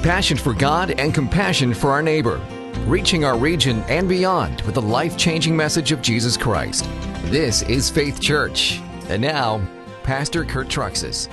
passion for God and compassion for our neighbor, reaching our region and beyond with the life-changing message of Jesus Christ. This is Faith Church. And now, Pastor Kurt Truxas.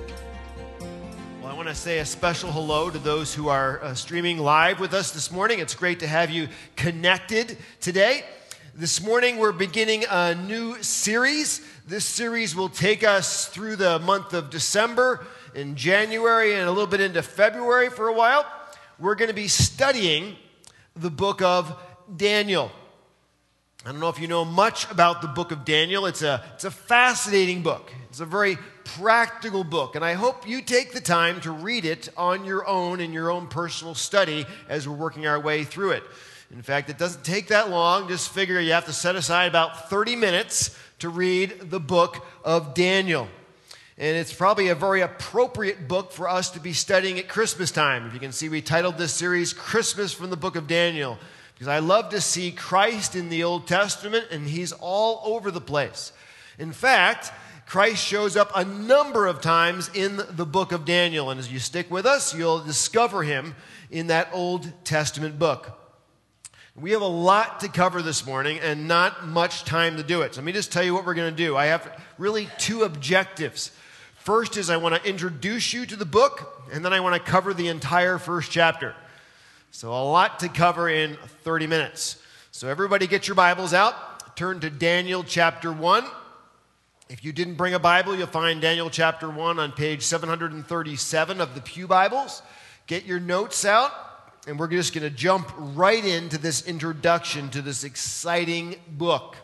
Well, I want to say a special hello to those who are streaming live with us this morning. It's great to have you connected today. This morning, we're beginning a new series. This series will take us through the month of December, in January, and a little bit into February for a while. We're going to be studying the book of Daniel. I don't know if you know much about the book of Daniel. It's a fascinating book. It's a very practical book, and I hope you take the time to read it on your own in your own personal study as we're working our way through it. In fact, it doesn't take that long. Just figure you have to set aside about 30 minutes to read the book of Daniel. And it's probably a very appropriate book for us to be studying at Christmas time. If you can see, we titled this series, Christmas from the Book of Daniel, because I love to see Christ in the Old Testament, and he's all over the place. In fact, Christ shows up a number of times in the book of Daniel, and as you stick with us, you'll discover him in that Old Testament book. We have a lot to cover this morning and not much time to do it. So let me just tell you what we're going to do. I have really two objectives. First is I want to introduce you to the book, and then I want to cover the entire first chapter. So a lot to cover in 30 minutes. So everybody get your Bibles out. Turn to Daniel chapter 1. If you didn't bring a Bible, you'll find Daniel chapter 1 on page 737 of the Pew Bibles. Get your notes out. And we're just going to jump right into this introduction to this exciting book.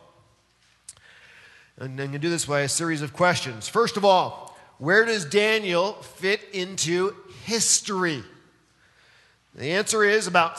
And I'm going to do this by a series of questions. First of all, where does Daniel fit into history? The answer is about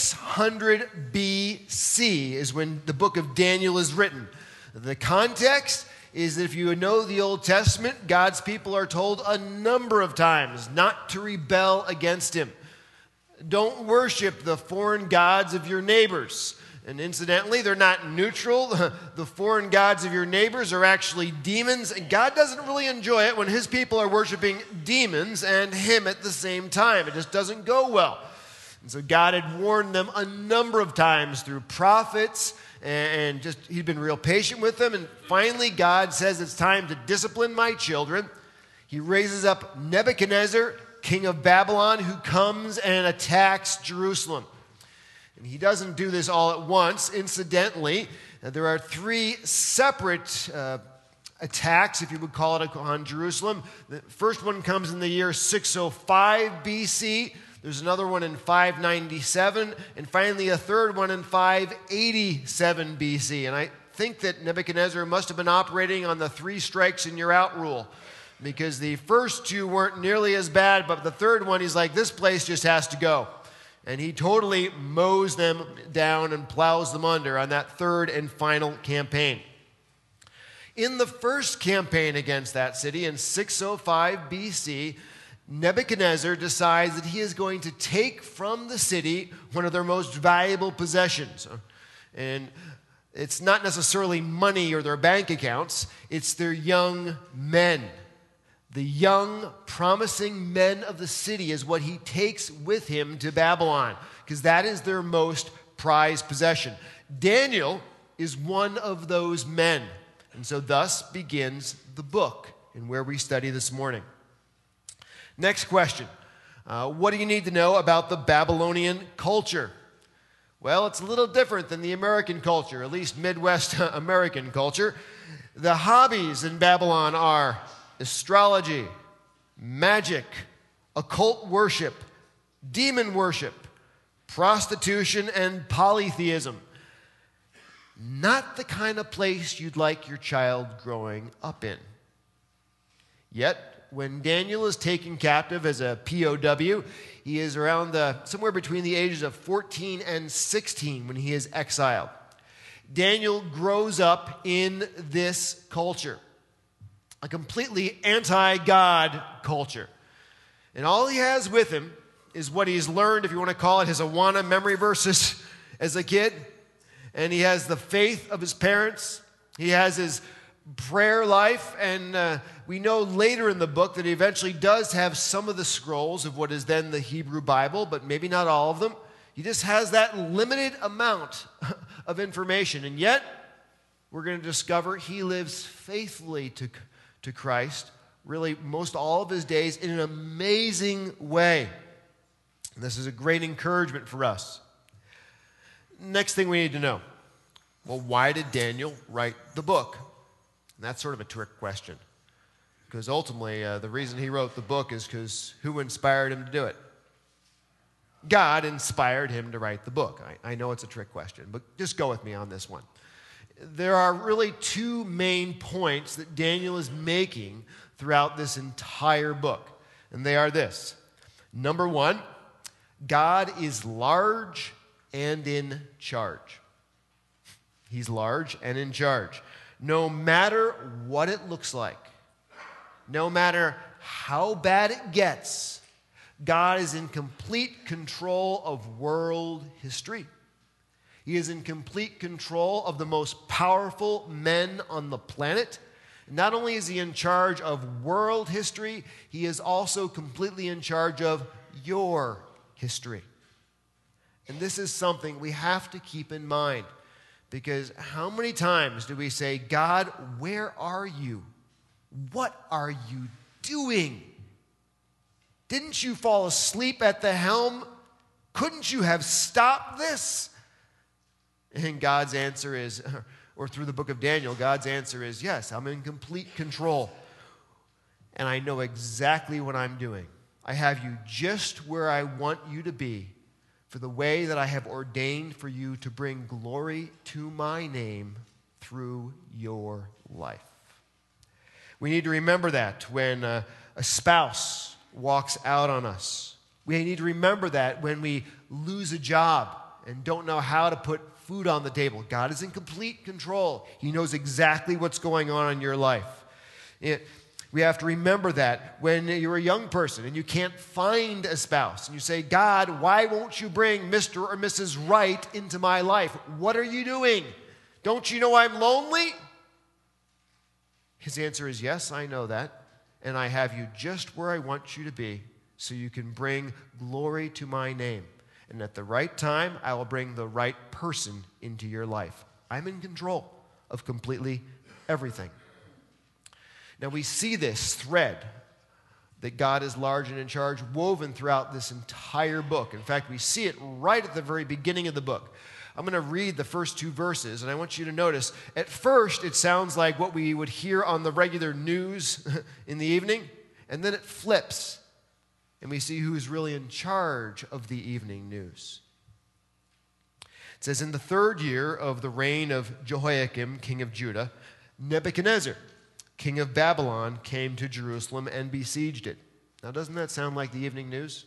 600 BC is when the book of Daniel is written. The context is that if you know the Old Testament, God's people are told a number of times not to rebel against him. Don't worship the foreign gods of your neighbors. And incidentally, they're not neutral. The foreign gods of your neighbors are actually demons. And God doesn't really enjoy it when his people are worshiping demons and him at the same time. It just doesn't go well. And so God had warned them a number of times through prophets, and just he'd been real patient with them. And finally, God says it's time to discipline my children. He raises up Nebuchadnezzar, king of Babylon, who comes and attacks Jerusalem. And he doesn't do this all at once. Incidentally, there are three separate attacks, if you would call it, on Jerusalem. The first one comes in the year 605 BC. There's another one in 597. And finally, a third one in 587 BC. And I think that Nebuchadnezzar must have been operating on the three strikes and you're out rule, because the first two weren't nearly as bad, but the third one, he's like, this place just has to go. And he totally mows them down and plows them under on that third and final campaign. In the first campaign against that city in 605 BC, Nebuchadnezzar decides that he is going to take from the city one of their most valuable possessions. And it's not necessarily money or their bank accounts, it's their young men. The young, promising men of the city is what he takes with him to Babylon, because that is their most prized possession. Daniel is one of those men, and so thus begins the book and where we study this morning. Next question. What do you need to know about the Babylonian culture? Well, it's a little different than the American culture, at least Midwest American culture. The hobbies in Babylon are astrology, magic, occult worship, demon worship, prostitution, and polytheism. Not the kind of place you'd like your child growing up in. Yet, when Daniel is taken captive as a POW, he is around somewhere between the ages of 14 and 16 when he is exiled. Daniel grows up in this culture, a completely anti-God culture. And all he has with him is what he's learned, if you want to call it his Awana memory verses as a kid. And he has the faith of his parents. He has his prayer life, and we know later in the book that he eventually does have some of the scrolls of what is then the Hebrew Bible, but maybe not all of them. He just has that limited amount of information, and yet we're going to discover he lives faithfully to Christ, really most all of his days, in an amazing way. And this is a great encouragement for us. Next thing we need to know, well, why did Daniel write the book? And that's sort of a trick question, because ultimately the reason he wrote the book is because who inspired him to do it? God inspired him to write the book. I know it's a trick question, but just go with me on this one. There are really two main points that Daniel is making throughout this entire book, and they are this. Number one, God is large and in charge. He's large and in charge. No matter what it looks like, no matter how bad it gets, God is in complete control of world history. He is in complete control of the most powerful men on the planet. Not only is he in charge of world history, he is also completely in charge of your history. And this is something we have to keep in mind, because how many times do we say, God, where are you? What are you doing? Didn't you fall asleep at the helm? Couldn't you have stopped this? And God's answer is, or through the book of Daniel, God's answer is, yes, I'm in complete control. And I know exactly what I'm doing. I have you just where I want you to be for the way that I have ordained for you to bring glory to my name through your life. We need to remember that when a spouse walks out on us. We need to remember that when we lose a job and don't know how to put food on the table. God is in complete control. He knows exactly what's going on in your life. We have to remember that when you're a young person and you can't find a spouse and you say, God, why won't you bring Mr. or Mrs. Right into my life? What are you doing? Don't you know I'm lonely? His answer is, yes, I know that. And I have you just where I want you to be so you can bring glory to my name. And at the right time, I will bring the right person into your life. I'm in control of completely everything. Now we see this thread that God is large and in charge woven throughout this entire book. In fact, we see it right at the very beginning of the book. I'm going to read the first two verses, and I want you to notice, at first it sounds like what we would hear on the regular news in the evening, and then it flips, and we see who's really in charge of the evening news. It says, in the 3rd year of the reign of Jehoiakim, king of Judah, Nebuchadnezzar, king of Babylon, came to Jerusalem and besieged it. Now, doesn't that sound like the evening news?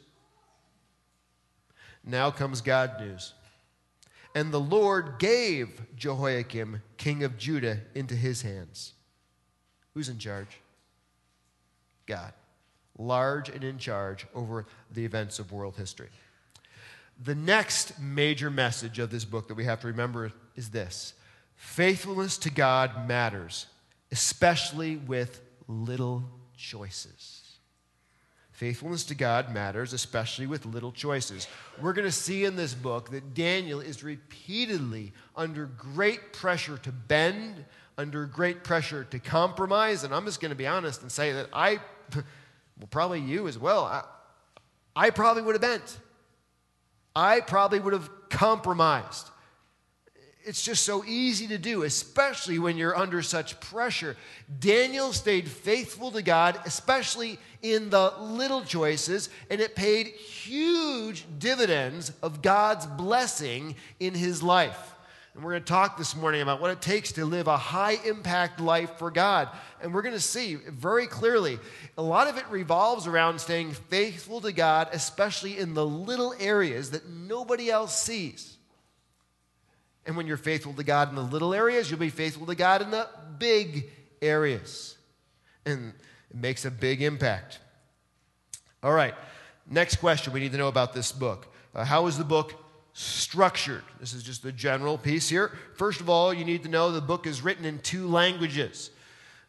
Now comes God news. And the Lord gave Jehoiakim, king of Judah, into his hands. Who's in charge? God. Large and in charge over the events of world history. The next major message of this book that we have to remember is this: faithfulness to God matters, especially with little choices. Faithfulness to God matters, especially with little choices. We're going to see in this book that Daniel is repeatedly under great pressure to bend, under great pressure to compromise, and I'm just going to be honest and say that well, probably you as well, I probably would have bent. I probably would have compromised. It's just so easy to do, especially when you're under such pressure. Daniel stayed faithful to God, especially in the little choices, and it paid huge dividends of God's blessing in his life. And we're going to talk this morning about what it takes to live a high-impact life for God. And we're going to see very clearly, a lot of it revolves around staying faithful to God, especially in the little areas that nobody else sees. And when you're faithful to God in the little areas, you'll be faithful to God in the big areas. And it makes a big impact. All right, next question we need to know about this book. How is the book structured? This is just the general piece here. First of all, you need to know the book is written in 2 languages.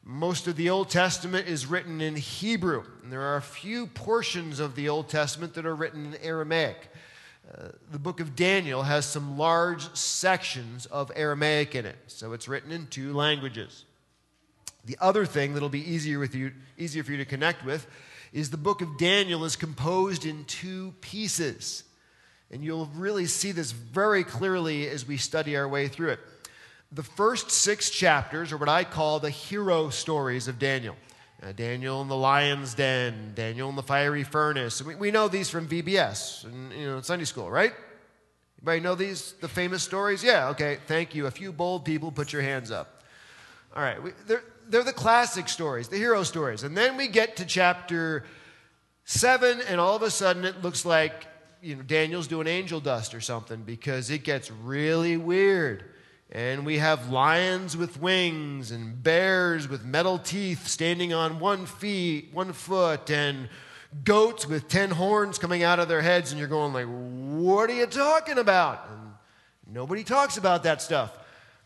Most of the Old Testament is written in Hebrew, and there are a few portions of the Old Testament that are written in Aramaic. The book of Daniel has some large sections of Aramaic in it, so it's written in two languages. The other thing that'll be easier for you to connect with is the book of Daniel is composed in two pieces, and you'll really see this very clearly as we study our way through it. The first 6 chapters are what I call the hero stories of Daniel. Daniel in the lion's den, Daniel in the fiery furnace. We know these from VBS and Sunday school, right? Anybody know these, the famous stories? Yeah, okay, thank you. A few bold people, put your hands up. All right, they're the classic stories, the hero stories. And then we get to chapter 7, and all of a sudden it looks like Daniel's doing angel dust or something, because it gets really weird. And we have lions with wings and bears with metal teeth standing on 1 foot, and goats with 10 horns coming out of their heads, and you're going like, what are you talking about? And nobody talks about that stuff.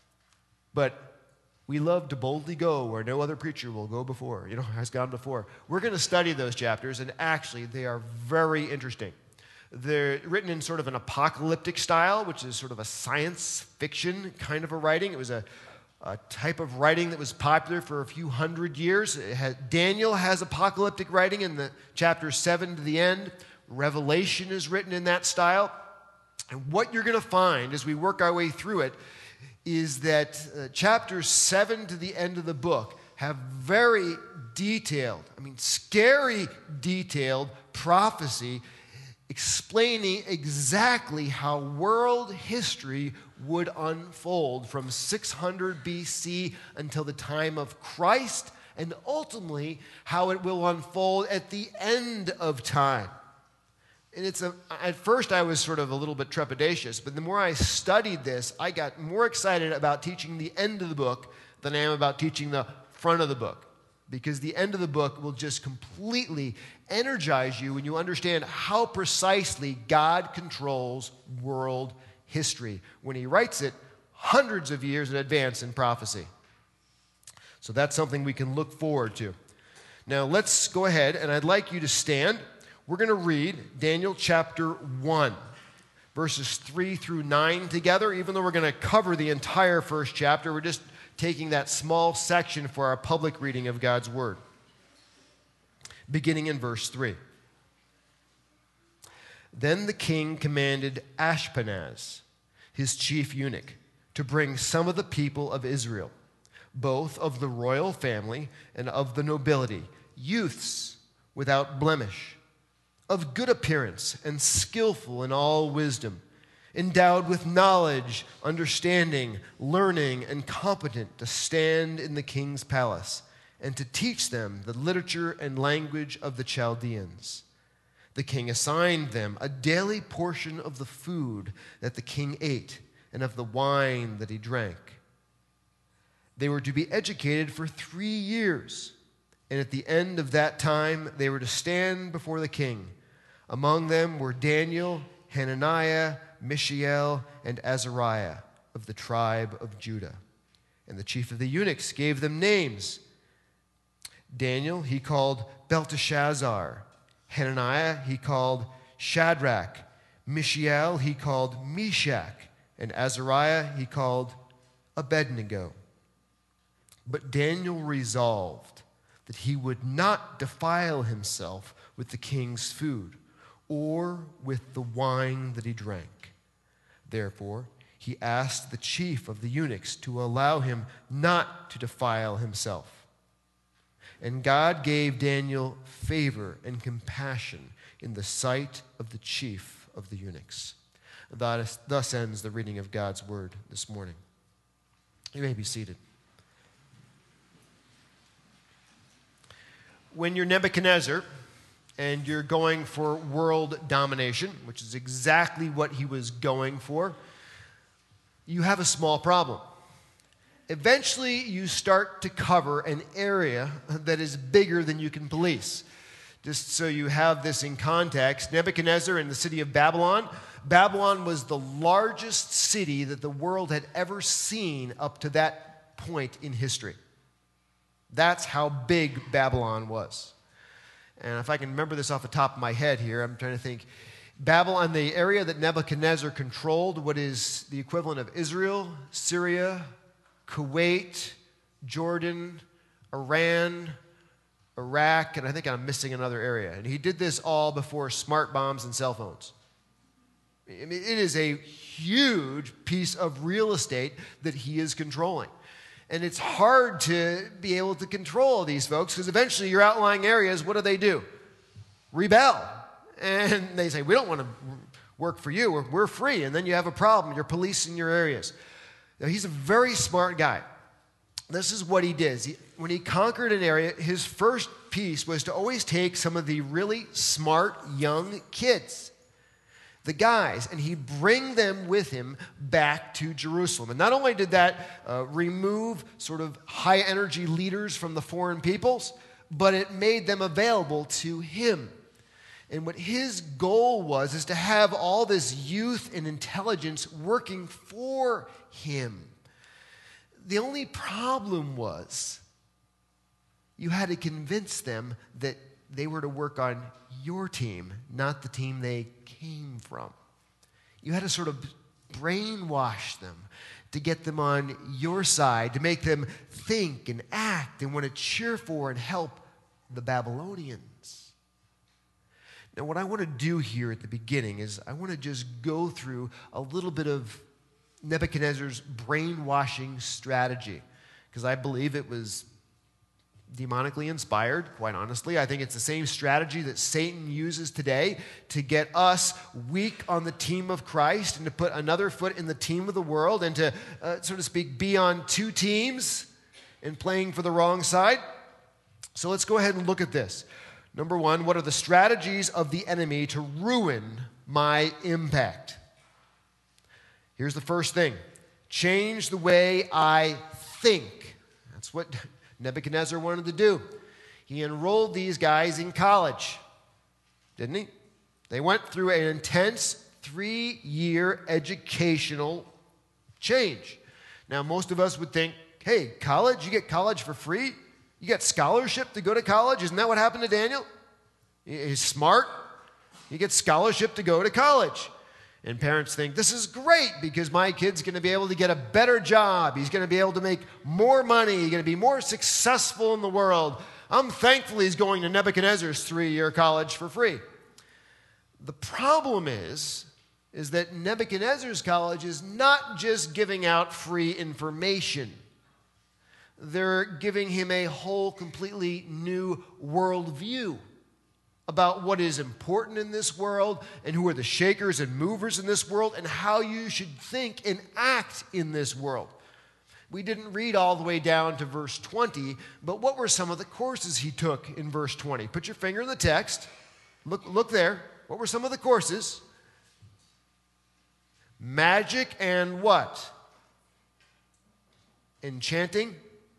But we love to boldly go where no other preacher will go before, has gone before. We're going to study those chapters, and actually they are very interesting. They're written in sort of an apocalyptic style, which is sort of a science fiction kind of a writing. It was a type of writing that was popular for a few hundred years. Daniel has apocalyptic writing in the chapters 7 to the end. Revelation is written in that style. And what you're going to find as we work our way through it is that chapters 7 to the end of the book have very detailed, scary detailed prophecy explaining exactly how world history would unfold from 600 BC until the time of Christ, and ultimately how it will unfold at the end of time. And at first I was sort of a little bit trepidatious, but the more I studied this, I got more excited about teaching the end of the book than I am about teaching the front of the book. Because the end of the book will just completely energize you when you understand how precisely God controls world history when he writes it hundreds of years in advance in prophecy. So that's something we can look forward to. Now let's go ahead, and I'd like you to stand. We're going to read Daniel chapter 1, verses 3 through 9 together. Even though we're going to cover the entire first chapter, we're just taking that small section for our public reading of God's Word. Beginning in verse 3. Then the king commanded Ashpenaz, his chief eunuch, to bring some of the people of Israel, both of the royal family and of the nobility, youths without blemish, of good appearance and skillful in all wisdom, endowed with knowledge, understanding, learning, and competent to stand in the king's palace and to teach them the literature and language of the Chaldeans. The king assigned them a daily portion of the food that the king ate and of the wine that he drank. They were to be educated for 3 years, and at the end of that time they were to stand before the king. Among them were Daniel, Hananiah, Mishael, and Azariah of the tribe of Judah. And the chief of the eunuchs gave them names. Daniel he called Belteshazzar. Hananiah he called Shadrach. Mishael he called Meshach. And Azariah he called Abednego. But Daniel resolved that he would not defile himself with the king's food or with the wine that he drank. Therefore, he asked the chief of the eunuchs to allow him not to defile himself. And God gave Daniel favor and compassion in the sight of the chief of the eunuchs. Thus ends the reading of God's word this morning. You may be seated. When you're Nebuchadnezzar and you're going for world domination, which is exactly what he was going for, you have a small problem. Eventually, you start to cover an area that is bigger than you can police. Just so you have this in context, Nebuchadnezzar in the city of Babylon, Babylon was the largest city that the world had ever seen up to that point in history. That's how big Babylon was. And if I can remember this off the top of my head here, I'm trying to think. Babylon, the area that Nebuchadnezzar controlled, what is the equivalent of Israel, Syria, Kuwait, Jordan, Iran, Iraq, and I think I'm missing another area. And he did this all before smart bombs and cell phones. I mean, it is a huge piece of real estate that he is controlling. And it's hard to be able to control these folks because eventually your outlying areas, what do? Rebel. And they say, we don't want to work for you. We're free. And then you have a problem. You're policing your areas. Now, he's a very smart guy. This is what he did. When he conquered an area, his first piece was to always take some of the really smart young kids, the guys, and he'd bring them with him back to Jerusalem. And not only did that remove sort of high-energy leaders from the foreign peoples, but it made them available to him. And what his goal was is to have all this youth and intelligence working for him. The only problem was you had to convince them that they were to work on your team, not the team they came from. You had to sort of brainwash them to get them on your side, to make them think and act and want to cheer for and help the Babylonians. Now, what I want to do here at the beginning is I want to just go through a little bit of Nebuchadnezzar's brainwashing strategy, because I believe it was demonically inspired, quite honestly. I think it's the same strategy that Satan uses today to get us weak on the team of Christ and to put another foot in the team of the world and to, so to speak, be on two teams and playing for the wrong side. So let's go ahead and look at this. Number one, what are the strategies of the enemy to ruin my impact? Here's the first thing. Change the way I think. That's what Nebuchadnezzar wanted to do. He enrolled these guys in college, didn't he? They went through an intense 3-year educational change. Now, most of us would think, hey, college? You get college for free? You got scholarship to go to college? Isn't that what happened to Daniel? He's smart. He gets scholarship to go to college. And parents think, this is great because my kid's going to be able to get a better job. He's going to be able to make more money. He's going to be more successful in the world. I'm thankful he's going to Nebuchadnezzar's 3-year college for free. The problem is that Nebuchadnezzar's college is not just giving out free information. They're giving him a whole completely new worldview about what is important in this world and who are the shakers and movers in this world and how you should think and act in this world. We didn't read all the way down to verse 20, but what were some of the courses he took in verse 20? Put your finger in the text. Look there. What were some of the courses? Magic and what? Enchanting.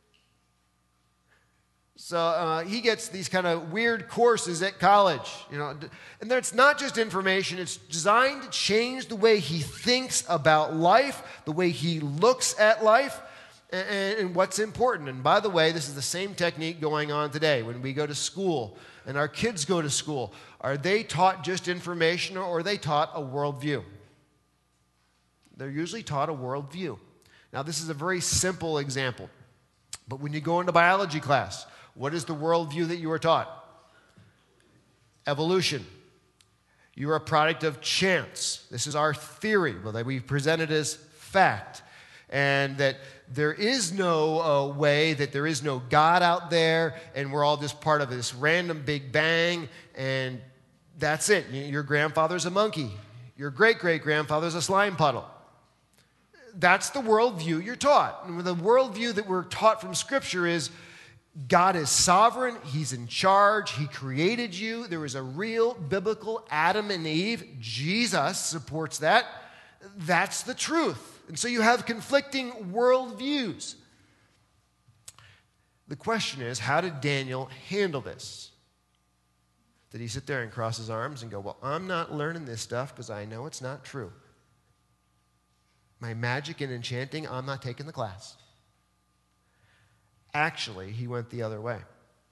So he gets these kind of weird courses at college, and it's not just information. It's designed to change the way he thinks about life, the way he looks at life, and what's important. And by the way, this is the same technique going on today. When we go to school and our kids go to school, are they taught just information or are they taught a worldview? They're usually taught a worldview. Now, this is a very simple example. But when you go into biology class, what is the worldview that you are taught? Evolution. You are a product of chance. This is our theory, that we present it as fact. And that there is no way, that there is no God out there, and we're all just part of this random Big Bang, and that's it. Your grandfather's a monkey. Your great-great-grandfather's a slime puddle. That's the worldview you're taught. And the worldview that we're taught from Scripture is God is sovereign. He's in charge. He created you. There was a real biblical Adam and Eve. Jesus supports that. That's the truth. And so you have conflicting worldviews. The question is, how did Daniel handle this? Did he sit there and cross his arms and go, well, I'm not learning this stuff because I know it's not true. My magic and enchanting, I'm not taking the class. Actually, he went the other way.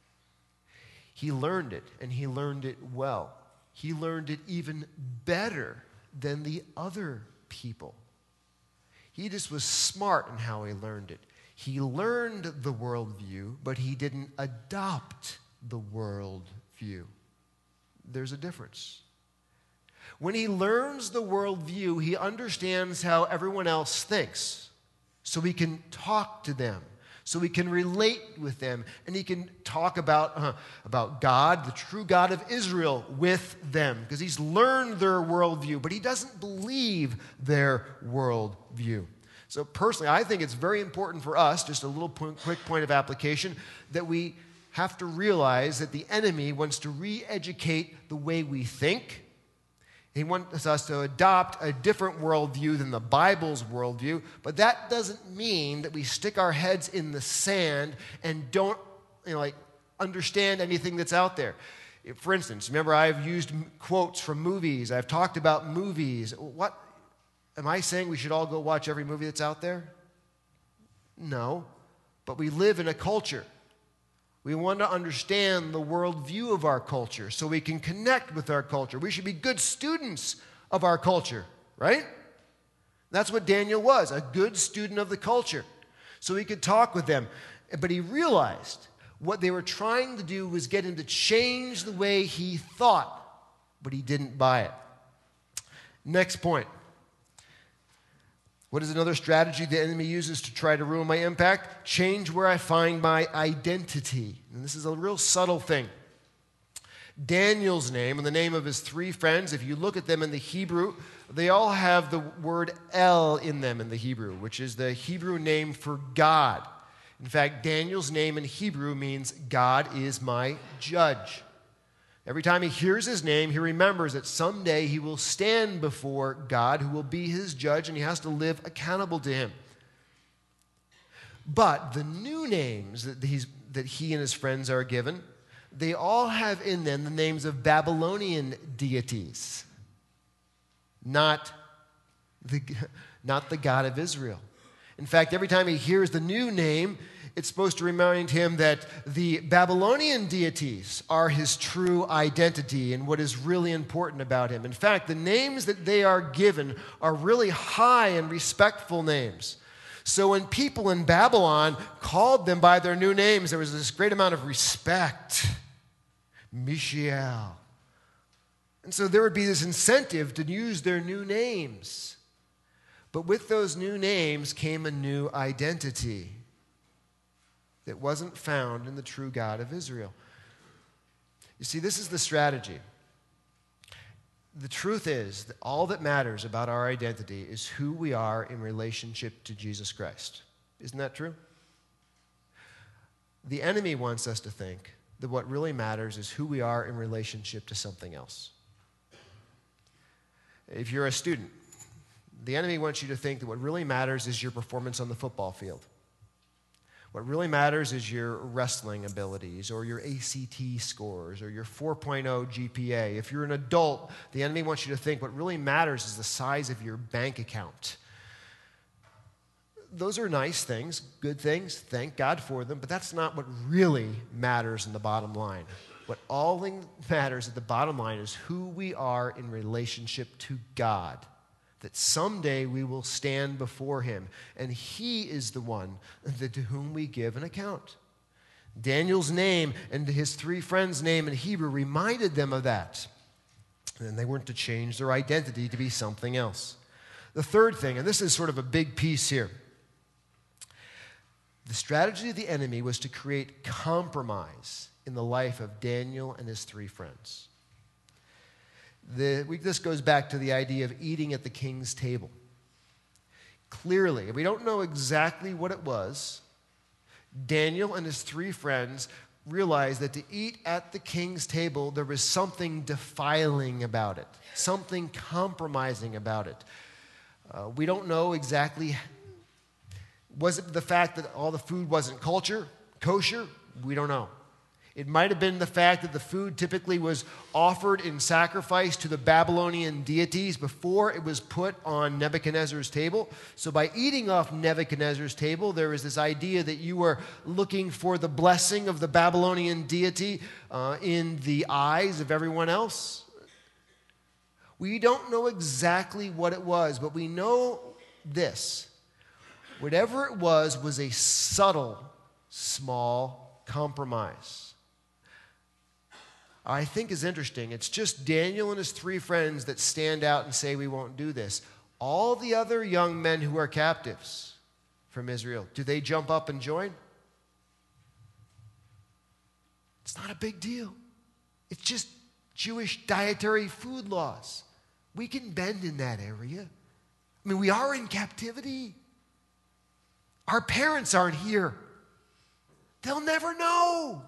He learned it, and he learned it well. He learned it even better than the other people. He just was smart in how he learned it. He learned the worldview, but he didn't adopt the worldview. There's a difference. When he learns the worldview, he understands how everyone else thinks, so he can talk to them, so he can relate with them, and he can talk about God, the true God of Israel, with them, because he's learned their worldview, but he doesn't believe their worldview. So personally, I think it's very important for us, just a little quick point of application, that we have to realize that the enemy wants to re-educate the way we think. He wants us to adopt a different worldview than the Bible's worldview, but that doesn't mean that we stick our heads in the sand and don't understand anything that's out there. For instance, remember I've used quotes from movies. I've talked about movies. What am I saying we should all go watch every movie that's out there? No, but we live in a culture. We want to understand the worldview of our culture so we can connect with our culture. We should be good students of our culture, right? That's what Daniel was, a good student of the culture. So he could talk with them. But he realized what they were trying to do was get him to change the way he thought, but he didn't buy it. Next point. What is another strategy the enemy uses to try to ruin my impact? Change where I find my identity. And this is a real subtle thing. Daniel's name and the name of his three friends, if you look at them in the Hebrew, they all have the word El in them in the Hebrew, which is the Hebrew name for God. In fact, Daniel's name in Hebrew means God is my judge. Every time he hears his name, he remembers that someday he will stand before God, who will be his judge, and he has to live accountable to him. But the new names that he and his friends are given, they all have in them the names of Babylonian deities, not the God of Israel. In fact, every time he hears the new name, it's supposed to remind him that the Babylonian deities are his true identity and what is really important about him. In fact, the names that they are given are really high and respectful names. So when people in Babylon called them by their new names, there was this great amount of respect. Mishael. And so there would be this incentive to use their new names. But with those new names came a new identity that wasn't found in the true God of Israel. You see, this is the strategy. The truth is that all that matters about our identity is who we are in relationship to Jesus Christ. Isn't that true? The enemy wants us to think that what really matters is who we are in relationship to something else. If you're a student, the enemy wants you to think that what really matters is your performance on the football field. What really matters is your wrestling abilities or your ACT scores or your 4.0 GPA. If you're an adult, the enemy wants you to think what really matters is the size of your bank account. Those are nice things, good things, thank God for them, but that's not what really matters in the bottom line. What all matters at the bottom line is who we are in relationship to God. That someday we will stand before him, and he is the one to whom we give an account. Daniel's name and his three friends' name in Hebrew reminded them of that. And they weren't to change their identity to be something else. The third thing, and this is sort of a big piece here, the strategy of the enemy was to create compromise in the life of Daniel and his three friends. This goes back to the idea of eating at the king's table. Clearly, we don't know exactly what it was. Daniel and his three friends realized that to eat at the king's table, there was something defiling about it, something compromising about it. We don't know exactly. Was it the fact that all the food wasn't kosher? We don't know. It might have been the fact that the food typically was offered in sacrifice to the Babylonian deities before it was put on Nebuchadnezzar's table. So by eating off Nebuchadnezzar's table, there was this idea that you were looking for the blessing of the Babylonian deity in the eyes of everyone else. We don't know exactly what it was, but we know this. Whatever it was a subtle, small compromise. I think is interesting. It's just Daniel and his 3 friends that stand out and say we won't do this. All the other young men who are captives from Israel, do they jump up and join? It's not a big deal. It's just Jewish dietary food laws. We can bend in that area. I mean, we are in captivity. Our parents aren't here. They'll never know.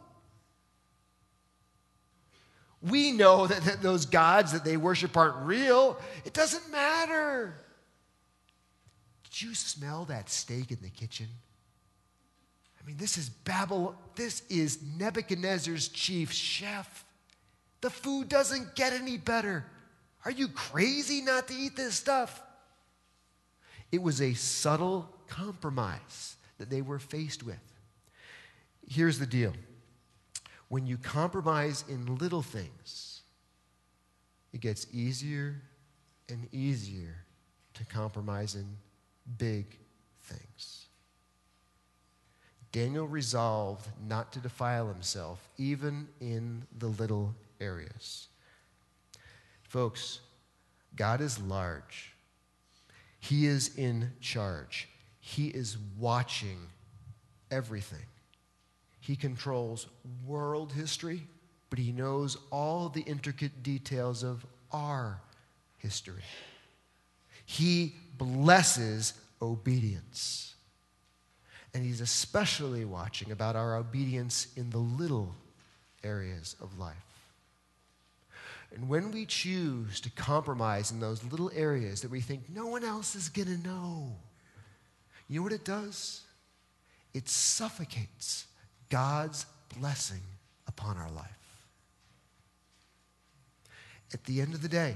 We know that those gods that they worship aren't real. It doesn't matter. Did you smell that steak in the kitchen? I mean, this is Babylon. This is Nebuchadnezzar's chief chef. The food doesn't get any better. Are you crazy not to eat this stuff? It was a subtle compromise that they were faced with. Here's the deal. When you compromise in little things, it gets easier and easier to compromise in big things. Daniel resolved not to defile himself, even in the little areas. Folks, God is large. He is in charge. He is watching everything. He controls world history, but he knows all the intricate details of our history. He blesses obedience. And he's especially watching about our obedience in the little areas of life. And when we choose to compromise in those little areas that we think no one else is going to know, you know what it does? It suffocates God's blessing upon our life. At the end of the day,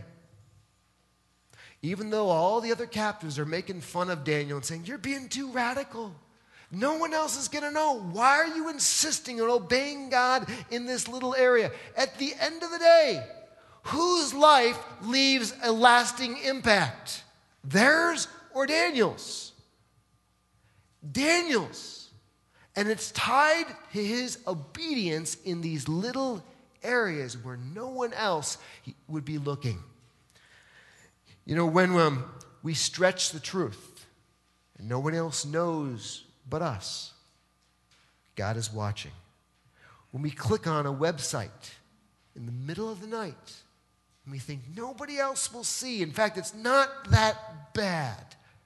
even though all the other captives are making fun of Daniel and saying, you're being too radical, no one else is going to know. Why are you insisting on obeying God in this little area? At the end of the day, whose life leaves a lasting impact? Theirs or Daniel's? Daniel's. And it's tied to his obedience in these little areas where no one else would be looking. You know, when we stretch the truth and no one else knows but us, God is watching. When we click on a website in the middle of the night and we think nobody else will see, in fact, it's not that bad,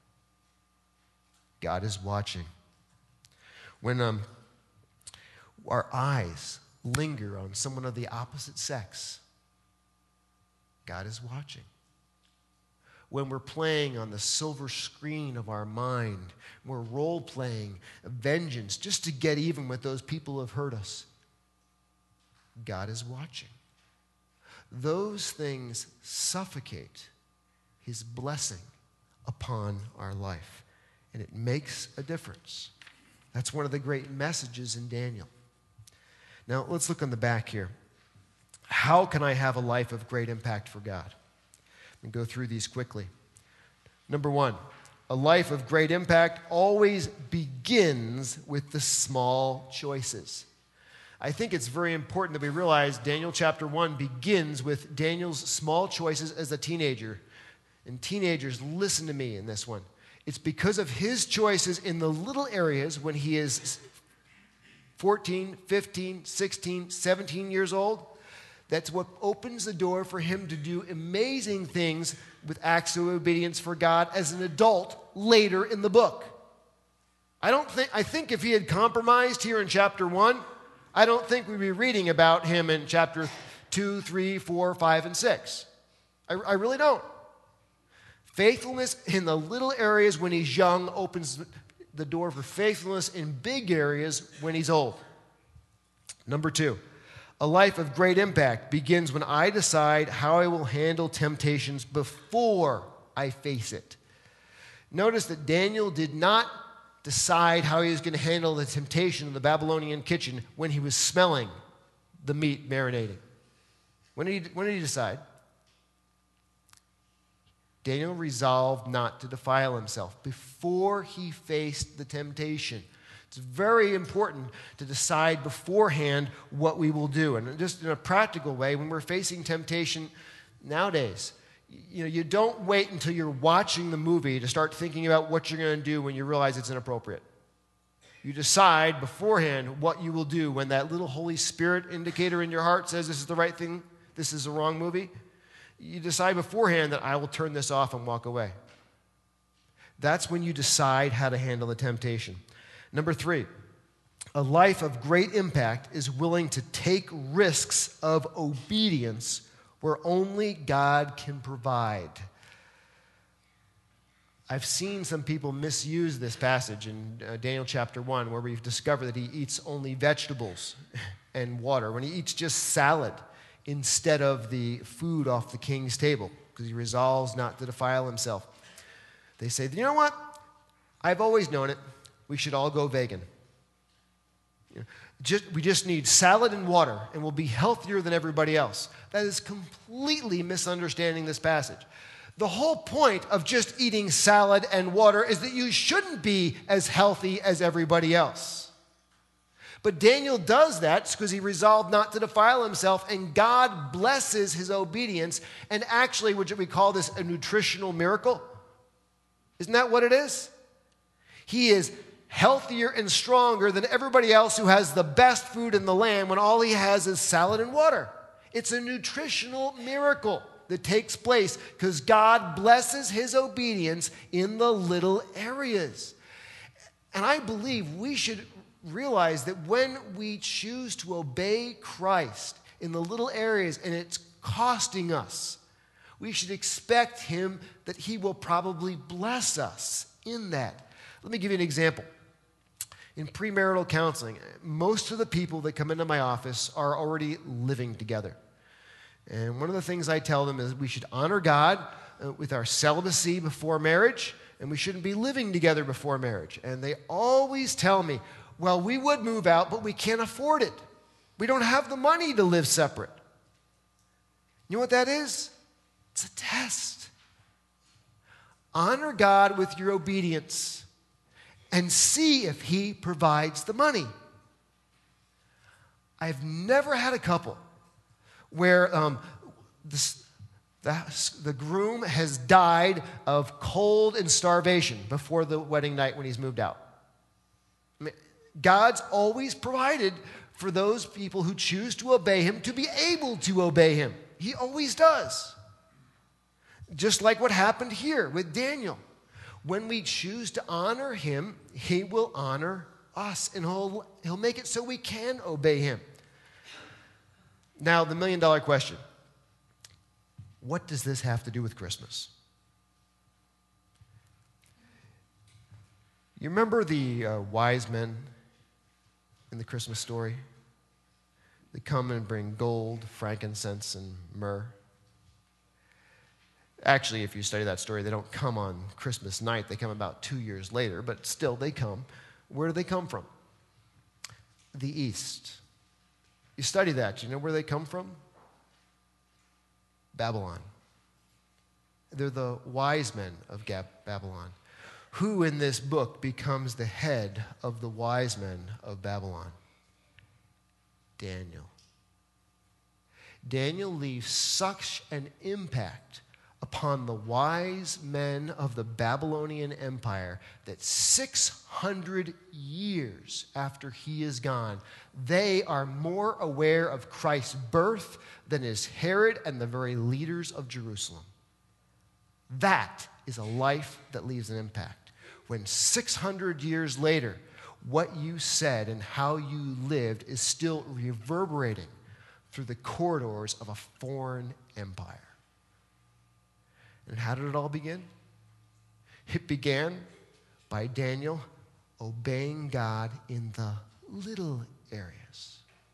God is watching. When our eyes linger on someone of the opposite sex, God is watching. When we're playing on the silver screen of our mind, we're role-playing vengeance just to get even with those people who have hurt us, God is watching. Those things suffocate his blessing upon our life, and it makes a difference. That's one of the great messages in Daniel. Now, let's look on the back here. How can I have a life of great impact for God? Let me go through these quickly. Number 1, a life of great impact always begins with the small choices. I think it's very important that we realize Daniel chapter 1 begins with Daniel's small choices as a teenager. And teenagers, listen to me in this one. It's because of his choices in the little areas when he is 14, 15, 16, 17 years old. That's what opens the door for him to do amazing things with acts of obedience for God as an adult later in the book. I think if he had compromised here in chapter 1, I don't think we'd be reading about him in chapter 2, 3, 4, 5, and 6. I really don't. Faithfulness in the little areas when he's young opens the door for faithfulness in big areas when he's old. Number 2, A life of great impact begins when I decide how I will handle temptations before I face it. Notice that Daniel did not decide how he was going to handle the temptation in the Babylonian kitchen when he was smelling the meat marinating. When did he decide? Daniel resolved not to defile himself before he faced the temptation. It's very important to decide beforehand what we will do. And just in a practical way, when we're facing temptation nowadays, you don't wait until you're watching the movie to start thinking about what you're going to do when you realize it's inappropriate. You decide beforehand what you will do when that little Holy Spirit indicator in your heart says this is the right thing, this is the wrong movie. You decide beforehand that I will turn this off and walk away. That's when you decide how to handle the temptation. Number 3, a life of great impact is willing to take risks of obedience where only God can provide. I've seen some people misuse this passage in Daniel chapter 1 where we've discovered that he eats only vegetables and water, when he eats just salad instead of the food off the king's table because he resolves not to defile himself. They say, you know what? I've always known it. We should all go vegan. We just need salad and water, and we'll be healthier than everybody else. That is completely misunderstanding this passage. The whole point of just eating salad and water is that you shouldn't be as healthy as everybody else. But Daniel does that because he resolved not to defile himself, and God blesses his obedience, and actually, would we call this a nutritional miracle? Isn't that what it is? He is healthier and stronger than everybody else who has the best food in the land when all he has is salad and water. It's a nutritional miracle that takes place because God blesses his obedience in the little areas. And I believe we should realize that when we choose to obey Christ in the little areas and it's costing us, we should expect him that he will probably bless us in that. Let me give you an example. In premarital counseling, most of the people that come into my office are already living together. And one of the things I tell them is we should honor God with our celibacy before marriage, and we shouldn't be living together before marriage. And they always tell me, well, we would move out, but we can't afford it. We don't have the money to live separate. You know what that is? It's a test. Honor God with your obedience and see if he provides the money. I've never had a couple where the groom has died of cold and starvation before the wedding night when he's moved out. I mean, God's always provided for those people who choose to obey him to be able to obey him. He always does. Just like what happened here with Daniel. When we choose to honor him, he will honor us, and he'll make it so we can obey him. Now, the $1 million question. What does this have to do with Christmas? You remember the wise men in the Christmas story? They come and bring gold, frankincense, and myrrh. Actually, if you study that story, they don't come on Christmas night. They come about 2 years later, but still they come. Where do they come from? The East. You study that. Do you know where they come from? Babylon. They're the wise men of Babylon. Who in this book becomes the head of the wise men of Babylon? Daniel. Daniel leaves such an impact upon the wise men of the Babylonian Empire that 600 years after he is gone, they are more aware of Christ's birth than is Herod and the very leaders of Jerusalem. That is a life that leaves an impact. When 600 years later, what you said and how you lived is still reverberating through the corridors of a foreign empire. And how did it all begin? It began by Daniel obeying God in the little areas.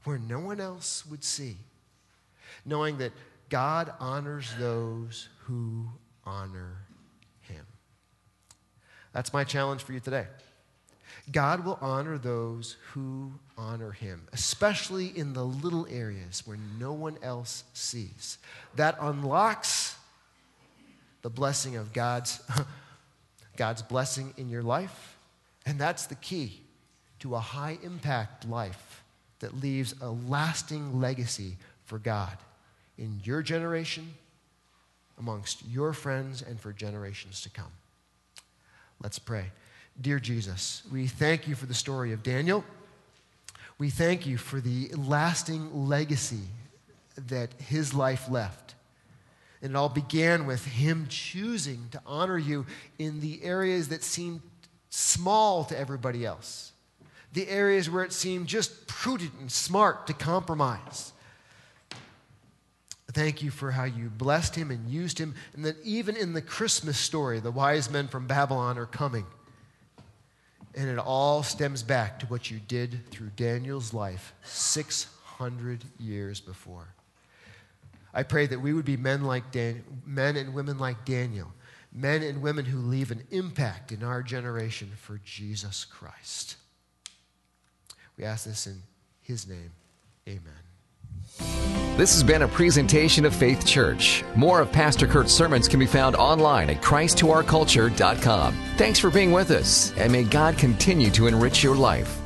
where no one else would see, knowing that God honors those who honor him. That's my challenge for you today. God will honor those who honor him, especially in the little areas where no one else sees. That unlocks the blessing of God's blessing in your life, and that's the key to a high-impact life that leaves a lasting legacy for God in your generation, amongst your friends, and for generations to come. Let's pray. Dear Jesus, we thank you for the story of Daniel. We thank you for the lasting legacy that his life left. And it all began with him choosing to honor you in the areas that seemed small to everybody else, the areas where it seemed just prudent and smart to compromise. Thank you for how you blessed him and used him, and that even in the Christmas story, the wise men from Babylon are coming. And it all stems back to what you did through Daniel's life 600 years before. I pray that we would be men and women like Daniel, men and women who leave an impact in our generation for Jesus Christ. We ask this in his name. Amen. This has been a presentation of Faith Church. More of Pastor Kurt's sermons can be found online at ChristToOurCulture.com. Thanks for being with us, and may God continue to enrich your life.